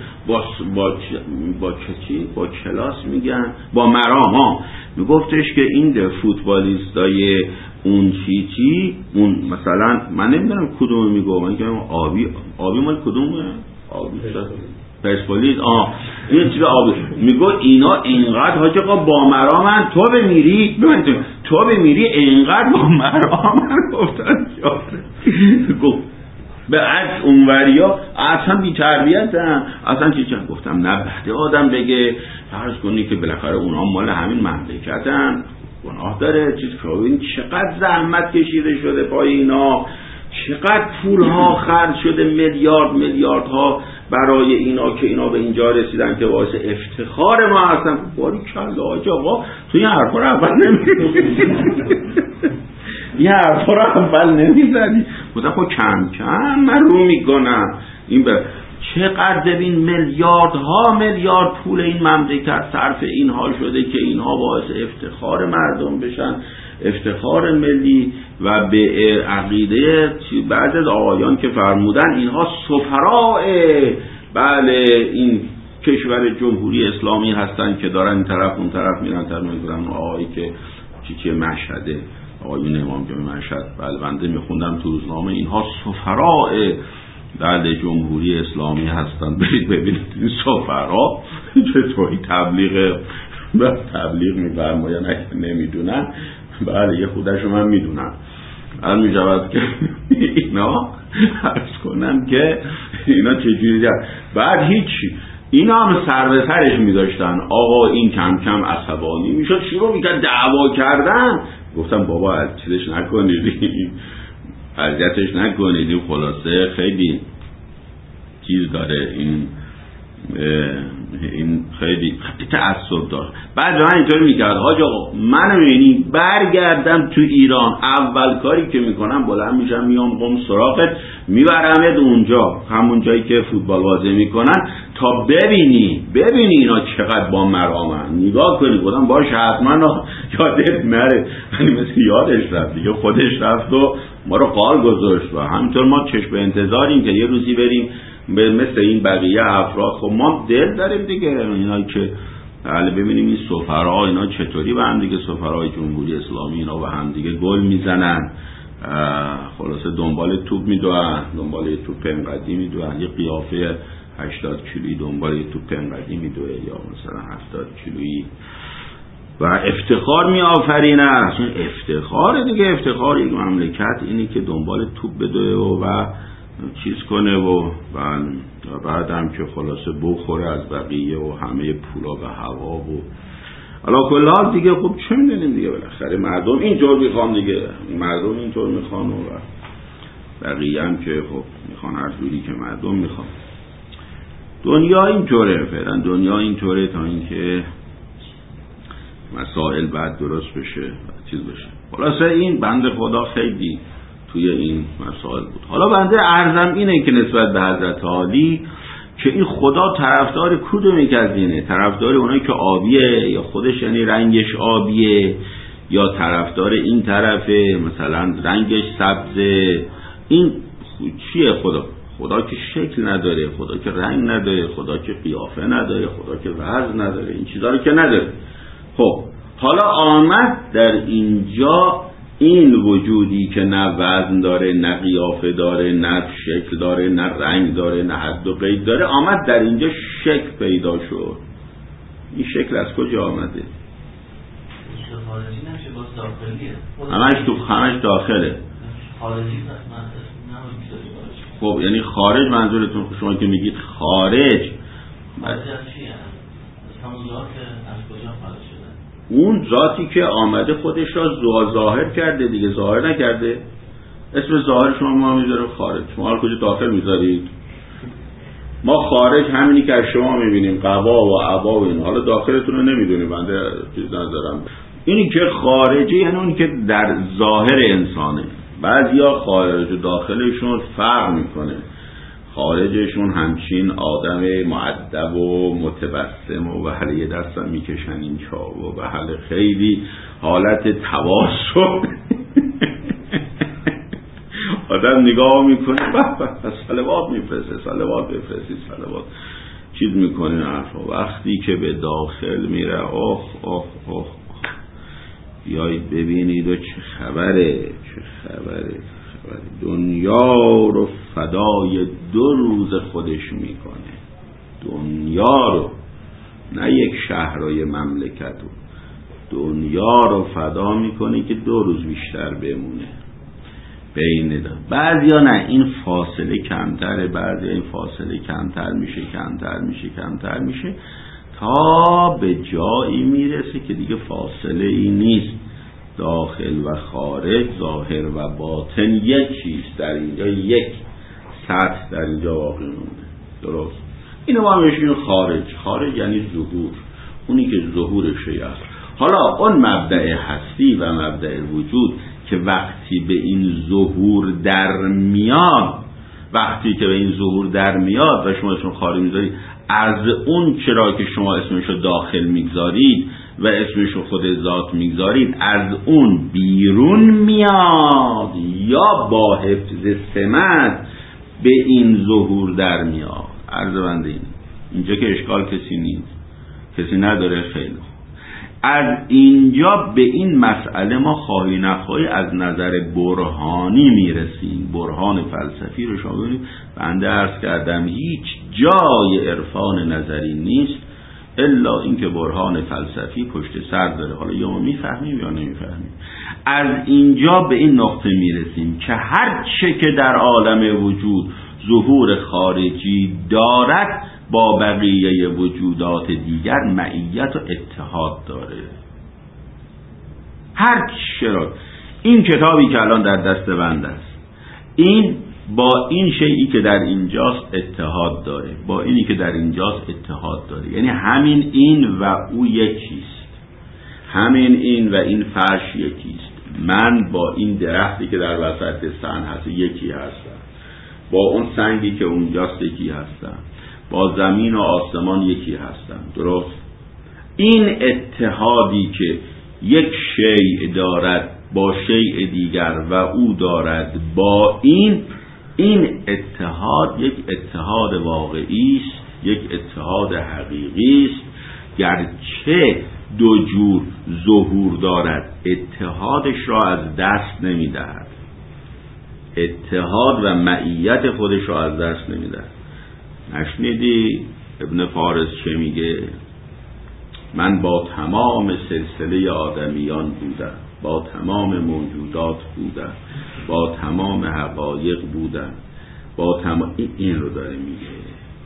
با کلاس میگن، با مرام ها. میگفتش که این فوتبالیستای اون چی اون مثلا من نمیدونم کدوم میگم، من میگم آبی مال کدومه؟ آبی پرسپولیس این چیز آبی. میگو اینا اینقدر حاج آقا با مرامن، تو بمیری اینقدر با مرامن. گفتن گفت به عکس اونوریا اصلا بی تربیتن اصلا چند. گفتم نه بده آدم بگه، فرض کنی که بالاخره اونا مال همین مملکتن، گناه داره چیز که این چقدر زحمت کشیده شده پای اینا، چقدر پولها خرج شده، میلیاردها برای اینا که اینا به اینجا رسیدن که باعث افتخار ما هستن. باری کلا حاج آقا تو این حرفا رو اول نمیزدی. گفتم خب کم من رو میکنم این چقدر ببین میلیارد پول این مملکت صرف این حال شده که اینها باعث افتخار مردم بشن، افتخار ملی. و به عقیده بعضی از آقایان که فرمودن اینها سفراء بله این کشور جمهوری اسلامی هستن که دارن این طرف اون طرف میرن میگن آقایی که چی مشهده، آقایون امام جمعه مشهد، بله بنده میخوندم تو روزنامه اینها سفراء بله جمهوری اسلامی هستن. برید ببینید این سفرا چطوری تبلیغ میفرماین اگه نمیدونن. بله یه خودشو من میدونم. الان میشود که اینا عرض کنم که اینا چجوری دارن. بعد هیچ اینا هم سر به سرش می‌داشتن. آقا این کم کم عصبانی میشد، شروع می‌کرد دعوا کردن. گفتم بابا از چیزش نکنید، اذیتش نکنید، این خلاصه خیلی چیز داره، این خیلی تعصب داره. بعد من اینطوری میکرد حاج آقا منو میبینی برگردم تو ایران، اول کاری که میکنم بلند میشم میام قم سراغت، میبرمت اونجا، همون جایی که فوتبال بازی میکنن، تا ببینی اینا چقدر با مرامن، نگاه کنی. بودم باشه حتما یادت نره، ولی مثل یادش رفت دیگه، خودش رفت و ما رو قال گذاشت. و همینطور ما چشم به انتظاریم که یه روزی بریم مثل این بقیه افراد. خب ما دل داریم دیگه، اینا که بله ببینیم این سفرا اینا چطوری به هم دیگه، سفرای جمهوری اسلامی اینا به هم دیگه گل میزنن، خلاصه دنبال توپ میدوئن، دنبال توپ انقدی میدوئن، یه قیافه 80 کیلویی دنبال توپ انقدی میدوئه، یا مثلا 70 کیلویی، و افتخار میآفرینه. چون افتخار دیگه، افتخار یک مملکت اینی که دنبال توپ بدوه و چیز کنه و بعد هم که خلاصه بخوره از بقیه و همه پولا به هوا و علا کل حال دیگه. خب چه میدونیم دیگه، بالاخره مردم اینطور میخوان دیگه، مردم اینطور میخوان و بقیه هم که خب میخوان هر جوری که مردم میخوان. دنیا اینطوره فعلا، دنیا اینطوره تا اینکه مسائل بعد درست بشه، چیز بشه. خلاصه این بنده خدا خیلی توی این مسائل بود. حالا بنده عرضم اینه که نسبت به حضرت عالی که این خدا طرفدار کدومی که از اینه، طرفدار اونایی که آبیه یا خودش یعنی رنگش آبیه، یا طرفدار این طرفه مثلا رنگش سبزه، این چیه؟ خدا که شکل نداره، خدا که رنگ نداره، خدا که قیافه نداره، خدا که وزن نداره، این چیزا رو که نداره. خب حالا آمد در اینجا این وجودی که نه وزن داره، نه قیافه داره، نه شکل داره، نه رنگ داره، نه حد و قید داره، آمد در اینجا شکل پیدا شد. این شکل از کجا آمده؟ خارجی نمیشه، باز داخلیه. همش داخله. خارجی خب یعنی خارج منظورتون، شما که میگید خارج از چیه؟ از همون ذات که از کجا خارج شده؟ اون ذاتی که آمده خودش را ظاهر کرده دیگه، ظاهر نکرده. اسم ظاهر شما ما میذاریم خارج، شما حالا کجا داخل میذارید؟ ما خارج همینی که از شما میبینیم، قبا و عبا و این، حالا داخلتون رو نمیدونیم، بنده چیز ندارم. اینی که خارجی یعنی اونی که در ظاهر انسانه. بعضیا خارج و داخلشون فرق میکنه. خارجشون همچین آدم مؤدب و متبسم و بله یه دستم میکشن این چاو و بله خیلی حالت تواصل آدم نگاه میکنه صلوات میفرسته، صلوات بفرستید، صلوات چیز میکنه حرفا. وقتی که به داخل میره آخ آخ آخ بیایید ببینید و چه خبره. دنیا رو فدای 2 روز خودش میکنه، دنیا رو، نه یک شهر و مملکت رو، دنیا رو فدا میکنه که 2 روز بیشتر بمونه بین دار. بعضیا نه، این فاصله کمتره، بعضیا این فاصله کمتر میشه تا به جایی میرسه که دیگه فاصله ای نیست. داخل و خارج، ظاهر و باطن یکیست در اینجا، یک سطح در اینجا واقع مونده. درست؟ اینو ما میشیم خارج یعنی ظهور، اونی که ظهور شیء است. حالا اون مبدأ هستی و مبدأ وجود که وقتی به این ظهور در میاد و شما اسم خارج میذارید، از اون چرا که شما اسمشو داخل میگذارید و اسمشو خود ذات میگذارید، از اون بیرون میاد یا با حفظ سمت به این ظهور در میاد. عرض بنده اینجا که اشکال کسی نداره. خیلی از اینجا به این مسئله ما خواهی نخواهی از نظر برهانی میرسیم. برهان فلسفی رو شما ببینید، بنده عرض کردم هیچ جای عرفان نظری نیست الا اینکه برهان فلسفی پشت سر داره. حالا یا ما میفهمیم یا نمیفهمیم. از اینجا به این نقطه میرسیم که هر چه که در عالم وجود ظهور خارجی دارد با بقیه وجودات دیگر معیت و اتحاد داره. هر چرا این کتابی که الان در دست بنده است، این با این شیئی که در اینجاست اتحاد داره، با اینی که در اینجاست اتحاد داره. یعنی همین این و او یکیست، همین این و این فرش یکیست. من با این درختی که در وسط صحن هست یکی هستم، با اون سنگی که اونجاست یکی هستم، با زمین و آسمان یکی هستم. درست؟ این اتحادی که یک شیء دارد با شیء دیگر و او دارد با این اتحاد یک اتحاد واقعی است، یک اتحاد حقیقی است. گرچه دو جور ظهور دارد، اتحادش را از دست نمیدهد، اتحاد و معیت خودش را از دست نمیدهد. نشنیدی ابن فارس چه میگه؟ من با تمام سلسله آدمیان بودم، با تمام موجودات بودم، با تمام حقایق بودم، با تمام این رو داره میگه،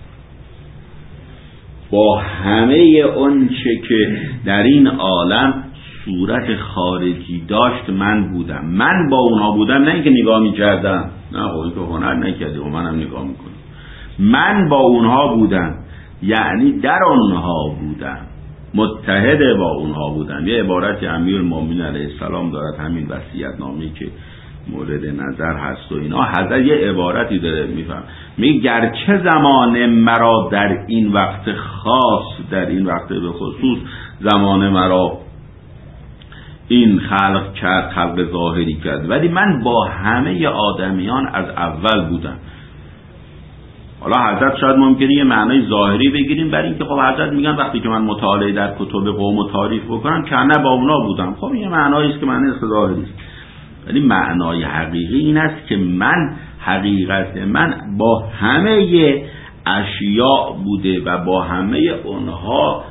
با همه اون چه که در این عالم صورت خارجی داشت من بودم. من با اونها بودم، نه اینکه نگاه میکردم، نه خودی که هنر نکردی و منم نگاه میکنم. من با اونها بودم یعنی در اونها بودم، متحد با اونها بودم. یه عبارتی امیرالمومنین علیه السلام دارد، همین وصیت‌نامه‌ای که مورد نظر هست و اینا، حضرت یه عبارتی داره میفهم، میگه گرچه زمان مرا در این وقت خاص، در این وقت به خصوص زمان مرا این خلق کرد، خلق ظاهری کرد، ولی من با همه آدمیان از اول بودم. حالا حضرت شاید ممکنه یه معنای ظاهری بگیریم، برای اینکه خب حضرت میگن وقتی که من مطالعه در کتب قوم و تاریخ بکنم که نه با اونا بودم. خب این معنایی است که معنی ظاهری است، ولی معنای حقیقی این است که من حقیقت من با همه اشیاء بوده و با همه اونها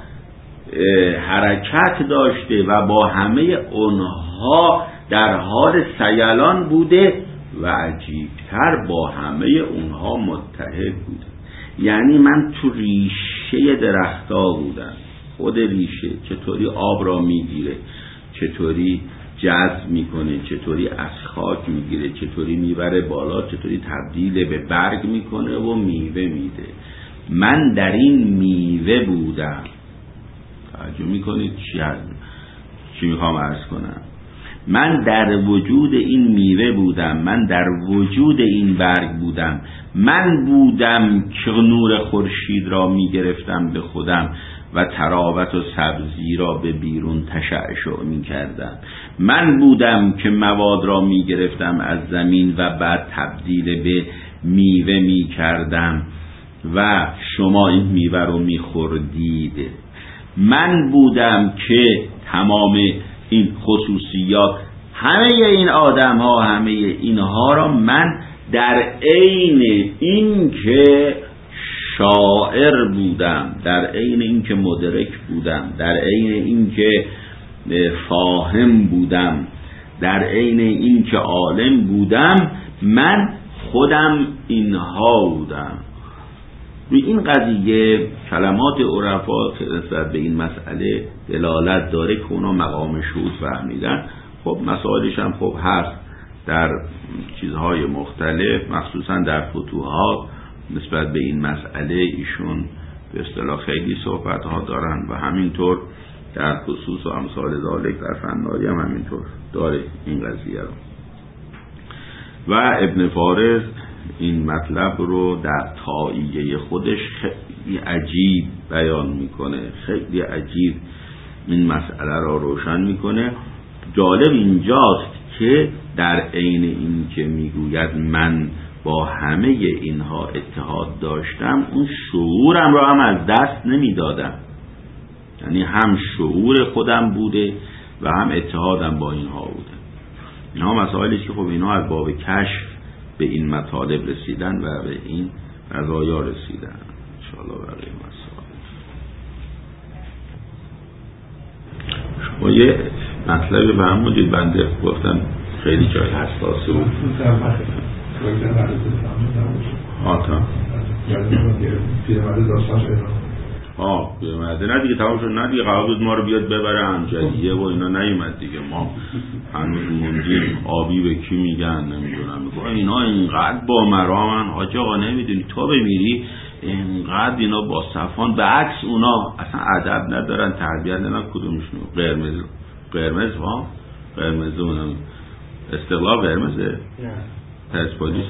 حرکت داشته و با همه اونها در حال سیلان بوده و عجیبتر با همه اونها متحد بوده. یعنی من تو ریشه درخت‌ها بودم. خود ریشه چطوری آب را میگیره، چطوری جذب میکنه، چطوری از خاک میگیره، چطوری میبره بالا، چطوری تبدیل به برگ میکنه و میوه میده. من در این میوه بودم. توجه میکنید چی میخوام عرض کنم؟ من در وجود این میوه بودم، من در وجود این برگ بودم، من بودم که نور خورشید را میگرفتم به خودم و تراوت و سبزی را به بیرون تشعشع میکردم. من بودم که مواد را میگرفتم از زمین و بعد تبدیل به میوه میکردم و شما این میوه رو میخوردید. من بودم که تمام این خصوصیات همه این آدم ها، همه اینها را من در عین این که شاعر بودم، در عین این که مدرک بودم، در عین این که فاهم بودم، در عین این که عالم بودم، من خودم اینها بودم. روی این قضیه کلمات عرفا که نسبت به این مسئله دلالت داره که اونا مقام شهود فهمیدن. خب مسائلش هم خب هست در چیزهای مختلف، مخصوصا در فتوحات نسبت به این مسئله ایشون به اصطلاح خیلی صحبت ها دارن و همینطور در خصوص و امثال ذالک در فناری هم همینطور داره این قضیه رو. و ابن فارس این مطلب رو در طائیه خودش خیلی عجیب بیان میکنه، خیلی عجیب این مسئله را روشن میکنه. جالب اینجاست که در عین این که میگوید من با همه اینها اتحاد داشتم، اون شعورم را هم از دست نمیدادم. یعنی هم شعور خودم بوده و هم اتحادم با اینها بوده. اینها مسائلی که خب اینها از باب کشف به این مطالب رسیدن و به این قضایا رسیدن. انشاءالله بقیه مسائل. شما یه مطلبی فرمودید، بنده گفتم خیلی جای حساس بود. پیرمرد داستانش ادامه پیرمرده نه دیگه تمام شد، نه دیگه قرار بود ما رو بیاد ببره امجدیه و اینا، نیومد دیگه. ما هنوز موندیم. آبی به کی میگن نمیدونم، میگه اینا اینقدر با مرامن حاج آقا، نمیدونی تو بمیری اینقدر اینا با صفان، به عکس اونا اصلا ادب ندارن، تربیت ندارن. کدومشون؟ قرمز اونم استقلال قرمزه؟ نه پرسپولیسه.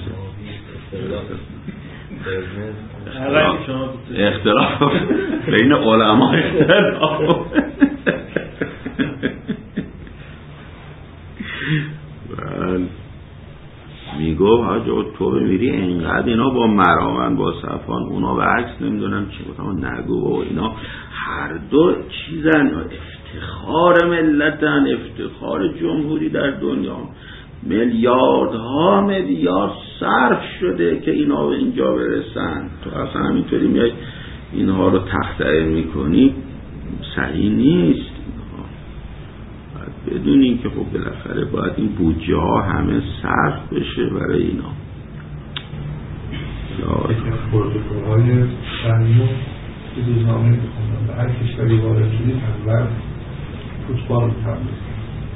اختلاف بین علما میگو حاجا تو بمیری اینقدر اینا با مرامن با صفان، اونا به عکس نمیدونم چی گفتم نگو و اینا. هر دو چیزن، افتخار ملتن، افتخار جمهوری در دنیا. میلیاردها میلیارد صرف شده که اینا به اینجا برسن، تو اصلا همینطوری میای اینها رو تخطئه میکنی، صحیح نیست. باید بدونین که خب بالاخره باید این بودجه ها همه صرف بشه برای اینا. پروتکل های شنیو که روزنامه بخوندم به هر کشوری وارد شدید اول فوتبال تبلیغ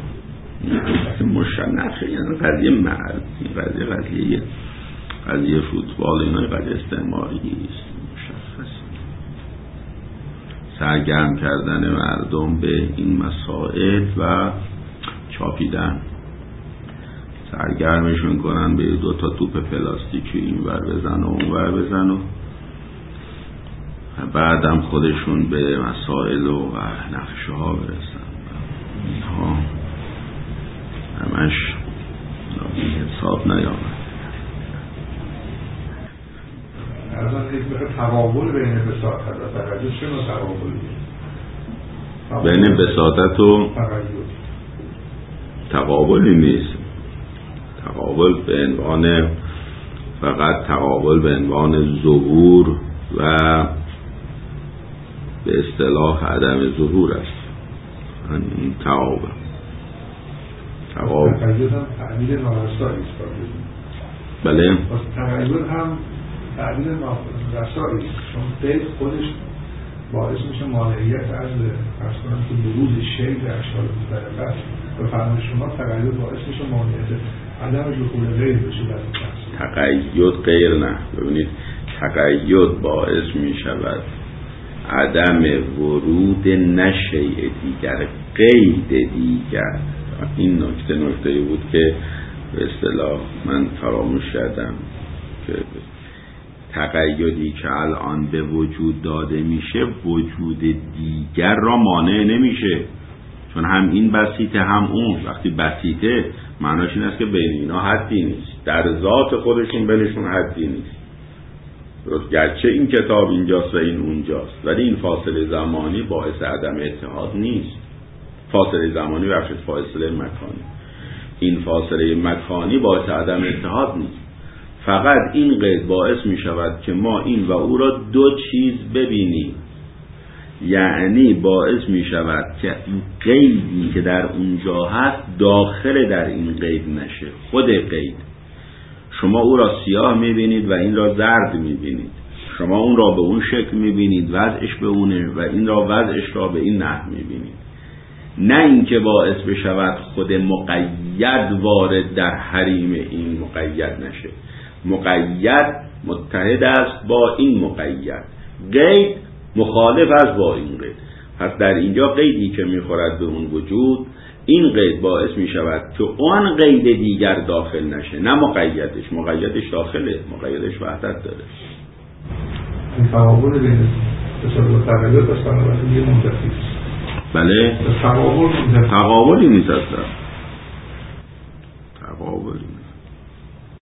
مشنخه، یعنی قضیه مرد، این قضیه فوتبال اینا قضیه استعماری است، مشخص. سرگرم کردن مردم به این مسائل و چاپیدن، سرگرمشون کنن به 2 تا توپ پلاستیکی این ور بزن و اون ور بزن و بعدم خودشون به مسائل و نقشه ها برسن. اینها همش بی حساب نیامد. از آن یک تقابل بین بساطت و تقیید، چه نوع تقابلی؟ بین بساطت و تقابلی نیست. تقابل به عنوان فقط تقابل به عنوان ظهور و به اصطلاح عدم ظهور است. این تقابل تقیید هم تعبیر نارسایی است. بله تقیید هم تعبیر نارسایی است، چون قید خودش باعث میشه مانعیت از فرض کنم که بروز شی در اشکال مختلف است. به فرمان شما تقیید باعث میشه مانعیت عدم دخول غیر بشه در این تقیید غیر نه. ببینید تقیید باعث میشود عدم ورود نشیء دیگر، قید دیگر. این نکته بود که به اصطلاح من فراموش کردم که تقیدی که الان به وجود داده میشه وجود دیگر را مانع نمیشه، چون هم این بسیطه هم اون. وقتی بسیطه معناش این است که بین اینا حدی نیست، در ذات خودشون بینشون حدی نیست. گرچه این کتاب اینجاست و این اونجاست، ولی این فاصله زمانی باعث عدم اتحاد نیست. فاصله زمانی بخشید فاصله مکانی، این فاصله مکانی باعث عدم اتحاد نیست. فقط این قید باعث می شود که ما این و او را 2 چیز ببینیم، یعنی باعث می شود که این قیدی که در اونجا هست داخل در این قید نشه. خود قید، شما او را سیاه می بینید و این را زرد می بینید، شما اون را به اون شکل می بینید، وضعش به اونه، و این را وضعش را به این نحو می بینید. نه اینکه باعث بشود خود مقید وارد در حریم این مقید نشه. مقید متحد است با این مقید، قید مخالف است با این قید. پس در اینجا قیدی که میخورد به اون وجود، این قید باعث میشود که اون قید دیگر داخل نشه، نه مقیدش. مقیدش داخله، مقیدش وحدت داره. این تقابل بین بساطت و تقیید است، بنابراین یه منتفی است. بله تقابلی نیست اصلا، تقابلی نیست.